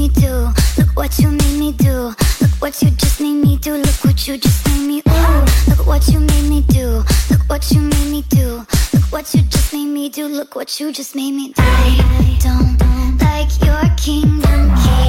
me do. Look what you made me do. Look what you just made me do. Look what you just made me. Ooh, look what you made me do. Look what you made me do. Look what you just made me do. Look what you just made me do. I don't like your kingdom keys.